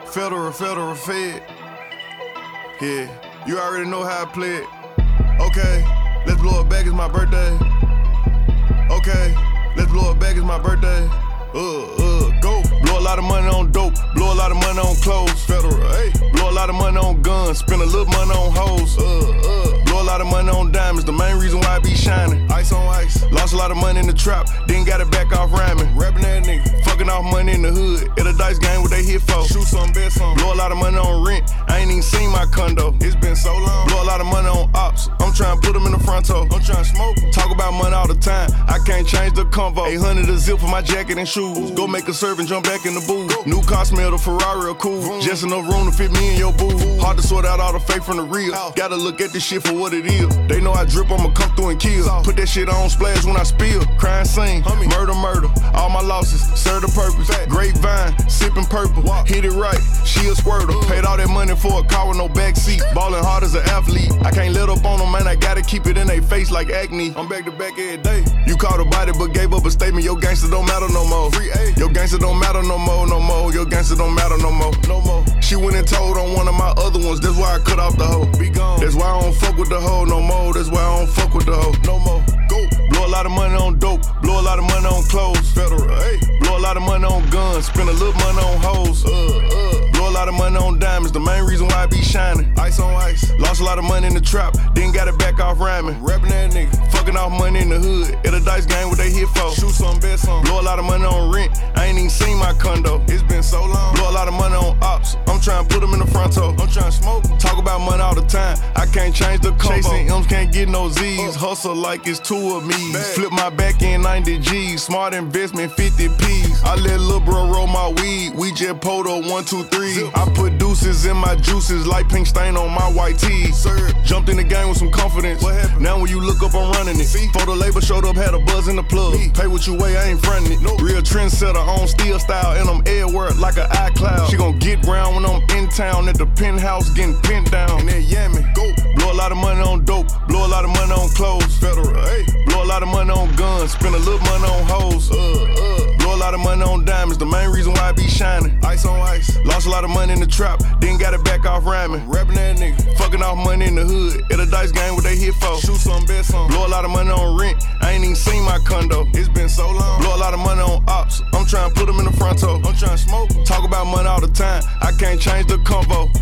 Federal Fed. Yeah, you already know how I play it. Okay, let's blow it back, it's my birthday. Okay, let's blow it back, it's my birthday. Go. Blow a lot of money on dope, blow a lot of money on clothes. Federal, hey. Blow a lot of money on guns, spend a little money on hoes. Blow a lot of money on diamonds, the main reason why I be shining. Ice on ice. Lost a lot of money in the trap, then got it back off rhyming. Rapping that nigga, fucking off money in the hood. At a dice game, what they hit for? Shoot some, bet some. Blow a lot of money on rent, I ain't even seen my condo. It's been so long. Blow a lot of money on ops, I'm trying to put them in the front toe. I'm trying to smoke. Talk about money all the time, I can't change the convo. 800 a zip for my jacket and shoes. Go make a serve and jump back in the booth. New car smell, the Ferrari are cool. Just enough room to fit me and your boo. Hard to sort out all the fake from the real. Gotta look at this shit for what it is. They know I drip, I'ma come through and kill. Put that shit on splash when I spill. Crime scene, murder. All my losses serve the purpose. Grapevine, sipping purple. Hit it right, she a squirter. Paid all that money for a car with no backseat. Ballin' hard as an athlete. I can't let up on them, man. I gotta keep it in they face like acne. I'm back to back every day. You caught a body but gave up a statement. Your gangster don't matter no more. Your gangster don't matter no more. Your gangster don't matter no more. She went and told on one of my other ones. That's why I cut off the hoe. Be gone. That's why I don't fuck with the hoe no more. That's why I don't fuck with the hoe no more. Go. Blow a lot of money on dope. Blow a lot of money on clothes. Federal, hey. Blow a lot of money on guns. Spend a little money on hoes. Blow a lot of money on diamonds. The main reason why I be shining. Ice on ice. Lost a lot of money in the trap. Then got it back off rhyming. Rapping that nigga. Fucking off money in the hood. At a dice game, what they hit for? Shoot some, bet some. Blow a lot of money on rent. I ain't even seen my condo. It's been so long. Blow a lot of money on ops. I'm trying to put them in the front toe. I'm trying to smoke. Talk about money all the time. I can't change the combo. Chasing M's, can't get no Z's. Hustle like it's two of me. Flip my back in 90 G's. Smart investment 50 P's. I let lil' bro roll my weed. We just pulled a 1, 2, 3. I put deuces in my juices like pink stain on my white tee. Jumped in the game with some confidence. What happened? Now when you look up, I'm running it. Photo label showed up, had a buzz in the plug. Pay what you weigh, I ain't frontin' it. Real trendsetter on steel style, and I'm everywhere like an iCloud. She gon' get round when I'm in town at the penthouse getting pinned down. And that yammy, go. Blow a lot of money on dope, blow a lot of money on clothes. Federal, hey. Blow a lot of money on guns, spend a little money on hoes. Blow a lot of money on diamonds, the main reason why I be shining. Ice on ice. Lost a lot of money in the trap, then got it back off rhyming. Rapping that nigga. Fucking off money in the hood. At a dice game, what they hit for? Shoot some, bet some. Blow a lot of money on rent. I ain't even seen my condo. It's been so long. Blow a lot of money on ops. I'm trying to put them in the front toe. I'm trying to smoke. Talk about money all the time. I can't change the convo.